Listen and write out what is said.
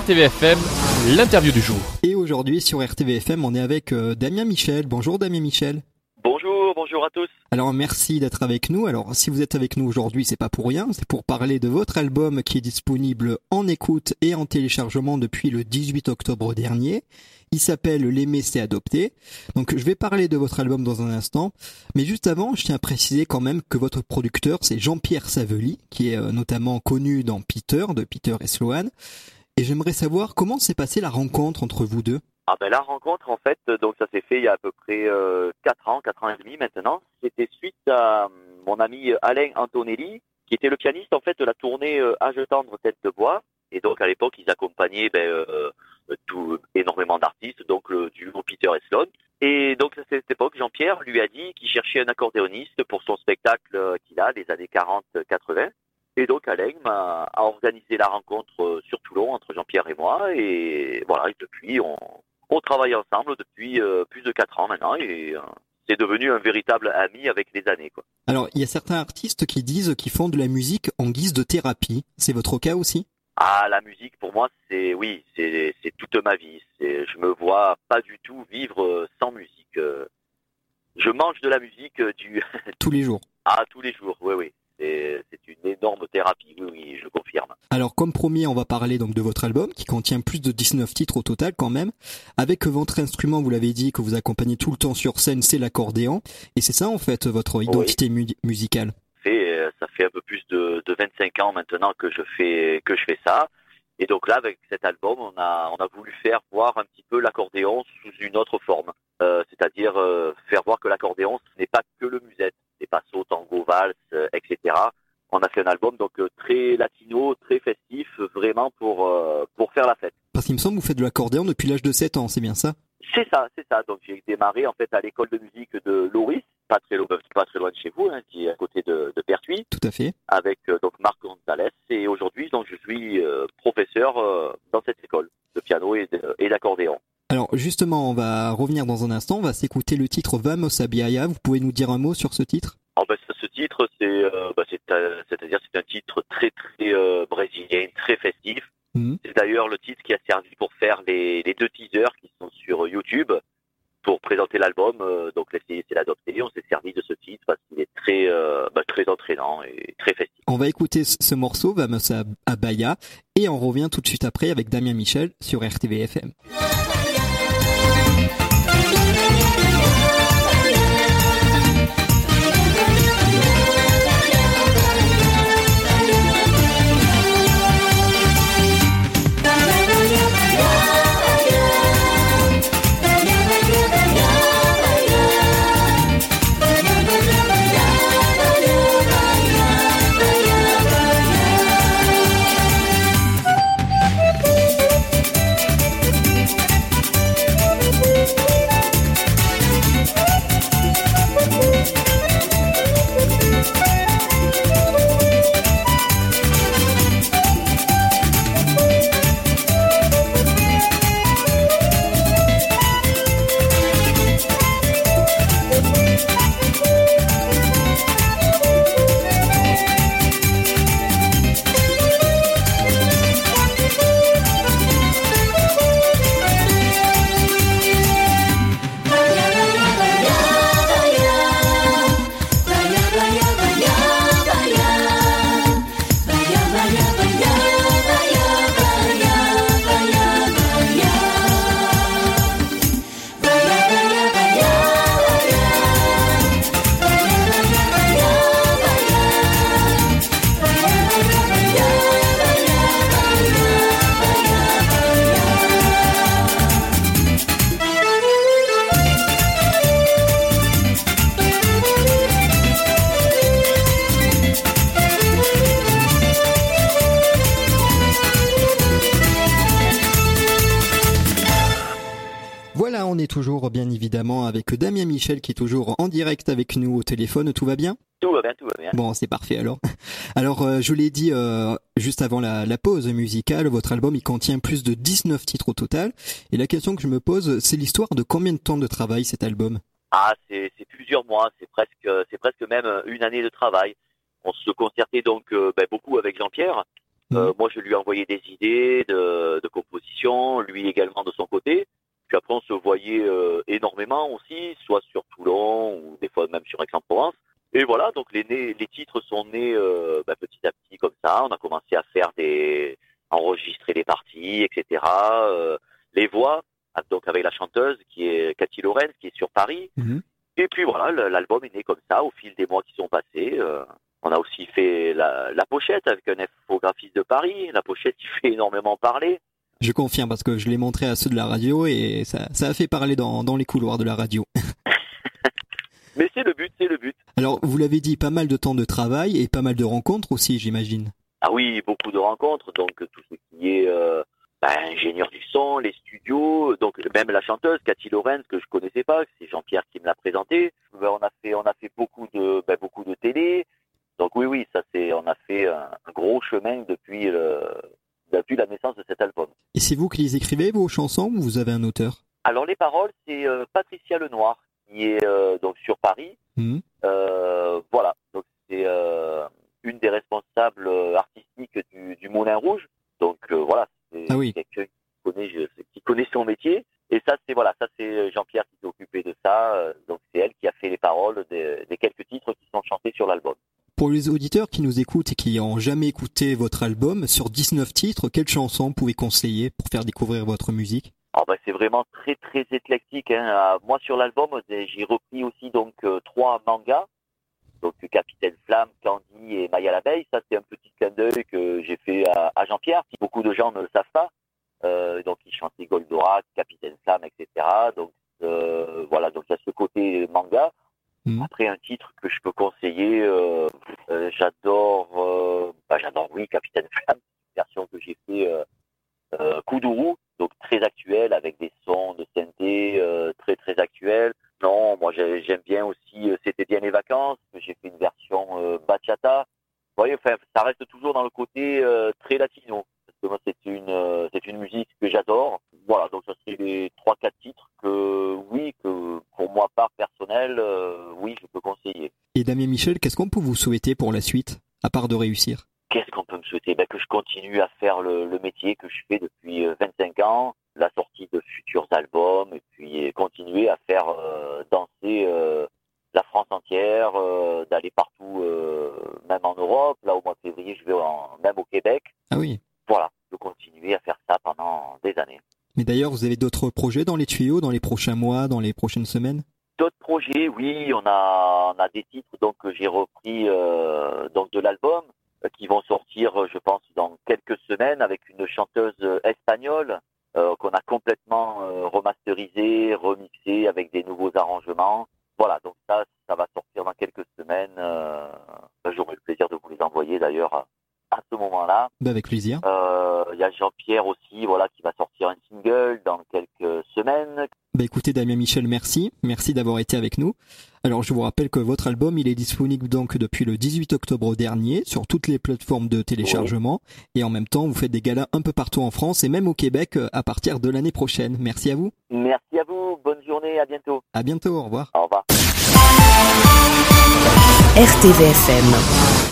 RTVFM, l'interview du jour. Et aujourd'hui sur RTVFM, on est avec Damien Michel. Bonjour Damien Michel. Bonjour à tous. Alors merci d'être avec nous. Alors si vous êtes avec nous aujourd'hui, c'est pas pour rien, c'est pour parler de votre album qui est disponible en écoute et en téléchargement depuis le 18 octobre dernier. Il s'appelle L'aimer c'est adopter. Donc je vais parler de votre album dans un instant, mais juste avant, je tiens à préciser quand même que votre producteur c'est Jean-Pierre Savelli, qui est notamment connu dans Peter, de Peter et Sloan. Et j'aimerais savoir comment s'est passée la rencontre entre vous deux. La rencontre, en fait, donc ça s'est fait il y a à peu près 4 ans et demi maintenant. C'était suite à mon ami Alain Antonelli, qui était le pianiste, en fait, de la tournée Âge tendre, tête de bois. Et donc, à l'époque, ils accompagnaient énormément d'artistes, donc le duo Peter et Sloan. Et donc, à cette époque, Jean-Pierre lui a dit qu'il cherchait un accordéoniste pour son spectacle qu'il a, des années 40-80. Et donc Alain a organisé la rencontre sur Toulon entre Jean-Pierre et moi. Et voilà, et depuis, on travaille ensemble depuis plus de 4 ans maintenant. Et c'est devenu un véritable ami avec les années, quoi. Alors, il y a certains artistes qui disent qu'ils font de la musique en guise de thérapie. C'est votre cas aussi ? Ah, la musique, pour moi, c'est toute ma vie. Je me vois pas du tout vivre sans musique. Je mange de la musique tous les jours. Ah, tous les jours, oui. C'est une énorme thérapie, oui, je confirme. Alors, comme promis, on va parler donc de votre album, qui contient plus de 19 titres au total quand même. Avec votre instrument, vous l'avez dit, que vous accompagnez tout le temps sur scène, c'est l'accordéon. Et c'est ça, en fait, votre identité musicale. Ça fait un peu plus de 25 ans maintenant que je fais ça. Et donc là, avec cet album, on a voulu faire voir un petit peu l'accordéon sous une autre forme. C'est-à-dire faire voir que l'accordéon, ce n'est pas que le musette. C'est pas saut, tango, valse, etc. On a fait un album donc très latino, très festif, vraiment pour faire la fête. Parce qu'il me semble que vous faites de l'accordéon depuis l'âge de 7 ans, c'est bien ça ? C'est ça. Donc j'ai démarré en fait à l'école de musique de Loris, pas très loin de chez vous, qui est à côté de Pertuis. Tout à fait. Avec donc Marc Gonzalez. Et aujourd'hui, donc je suis professeur dans cette école de piano et d'accordéon. Alors justement, on va revenir dans un instant, on va s'écouter le titre Vamos a Biaya. Vous pouvez nous dire un mot sur ce titre ? Ce titre, c'est-à-dire c'est un titre très brésilien, très festif. C'est d'ailleurs le titre qui a servi pour faire les 2 teasers qui sont sur YouTube pour présenter l'album. Donc l'essayer c'est l'adopter. On s'est servi de ce titre parce qu'il est très entraînant et très festif. On va écouter ce morceau Vamos a Bahia et on revient tout de suite après avec Damien Michel sur RTVFM. Voilà, on est toujours bien évidemment avec Damien Michel qui est toujours en direct avec nous au téléphone. Tout va bien ? Tout va bien. Bon, c'est parfait alors. Alors, je l'ai dit juste avant la pause musicale, votre album il contient plus de 19 titres au total. Et la question que je me pose, c'est l'histoire de combien de temps de travail cet album ? C'est plusieurs mois, c'est presque même une année de travail. On se concertait donc beaucoup avec Jean-Pierre Moi, je lui ai envoyé des idées de composition, lui également de son côté. Puis après, on se voyait énormément aussi, soit sur Toulon ou des fois même sur Aix-en-Provence. Et voilà, donc les titres sont nés petit à petit comme ça. On a commencé à faire enregistrer les parties, etc. Les voix, donc avec la chanteuse qui est Cathy Lorenz, qui est sur Paris. Et puis voilà, l'album est né comme ça au fil des mois qui sont passés. On a aussi fait la pochette avec un infographiste de Paris, la pochette qui fait énormément parler. Je confirme parce que je l'ai montré à ceux de la radio et ça a fait parler dans les couloirs de la radio. Mais c'est le but. Alors, vous l'avez dit, pas mal de temps de travail et pas mal de rencontres aussi, j'imagine. Ah oui, beaucoup de rencontres, donc tout ce qui est ingénieur du son, les studios, donc même la chanteuse Cathy Lorenz que je connaissais pas, c'est Jean-Pierre qui me l'a présentée. On a fait beaucoup de télé. Donc oui, on a fait un gros chemin depuis la naissance de cet album. Et c'est vous qui les écrivez, vos chansons, ou vous avez un auteur? Alors les paroles, c'est Patricia Lenoir, qui est donc sur Paris. Voilà, donc c'est une des responsables artistiques du Moulin Rouge. Donc voilà, c'est quelqu'un qui connaît son métier. Et ça c'est Jean-Pierre qui s'est occupé de ça. Donc c'est elle qui a fait les paroles des quelques titres qui sont chantés sur l'album. Pour les auditeurs qui nous écoutent et qui n'ont jamais écouté votre album, sur 19 titres, quelles chansons vous pouvez conseiller pour faire découvrir votre musique? C'est vraiment très très éclectique. Moi sur l'album, j'ai repris aussi donc 3 mangas. Donc Capitaine Flamme, Candy et Maya l'abeille. Ça c'est un petit clin d'œil que j'ai fait à Jean-Pierre, si beaucoup de gens ne le savent pas. Donc il chantait Goldorak, Capitaine Flamme, etc. Donc voilà, donc il y a ce côté manga. Après un titre que je peux conseiller, j'adore Capitaine Flamme, version que j'ai fait Kuduro, donc très actuelle avec des sons de synthé très très actuels. Non, moi j'aime bien aussi C'était bien les vacances, que j'ai fait une version bachata. Vous voyez, ça reste toujours dans le côté très latino. Parce que moi c'est une musique que j'adore. Voilà, donc ça c'est les 3-4 titres que pour moi part personnel, je peux conseiller. Et Damien Michel, qu'est-ce qu'on peut vous souhaiter pour la suite, à part de réussir? Qu'est-ce qu'on peut me souhaiter? Que je continue à faire le métier que je fais depuis 25 ans, la sortie de futurs albums, et puis continuer à faire danser la France entière, d'aller partout, même en Europe. Là, au mois de février, je vais même au Québec. Ah oui. Voilà, je peux continuer à faire ça pendant des années. Mais d'ailleurs, vous avez d'autres projets dans les tuyaux, dans les prochains mois, dans les prochaines semaines? D'autres projets, oui, on a des titres donc que j'ai repris donc de l'album qui vont sortir, je pense, dans quelques semaines avec une chanteuse espagnole qu'on a complètement remasterisée, remixée avec des nouveaux arrangements. Voilà, donc ça va sortir dans quelques semaines. J'aurai le plaisir de vous les envoyer d'ailleurs à ce moment-là. Avec plaisir. Il y a Jean-Pierre aussi, voilà, qui va sortir un single dans quelques semaines. Écoutez Damien Michel, merci d'avoir été avec nous. Alors je vous rappelle que votre album il est disponible donc depuis le 18 octobre dernier sur toutes les plateformes de téléchargement et en même temps vous faites des galas un peu partout en France et même au Québec à partir de l'année prochaine. Merci à vous. Merci à vous, bonne journée, à bientôt. À bientôt, au revoir. Au revoir. RTVFM